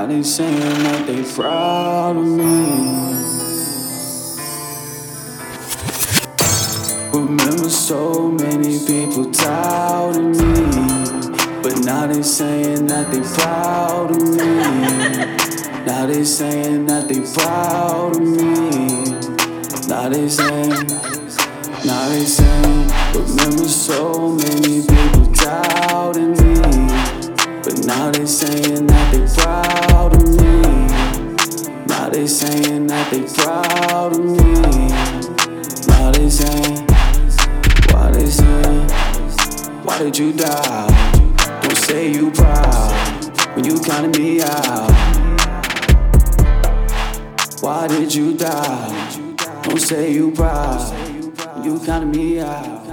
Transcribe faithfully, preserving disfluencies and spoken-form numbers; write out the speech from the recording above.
they saying that they proud of me. Remember so many people doubted me, but now they saying that they proud of me. Now they saying that they proud of me. Now they saying, now they saying, remember so many people doubted me, but now they saying that they proud of me. Now they saying that they proud of me. Now they saying, why they saying, why did you doubt? Don't say you proud when you counted me out. Why did you doubt? Don't say you proud when you counted me out.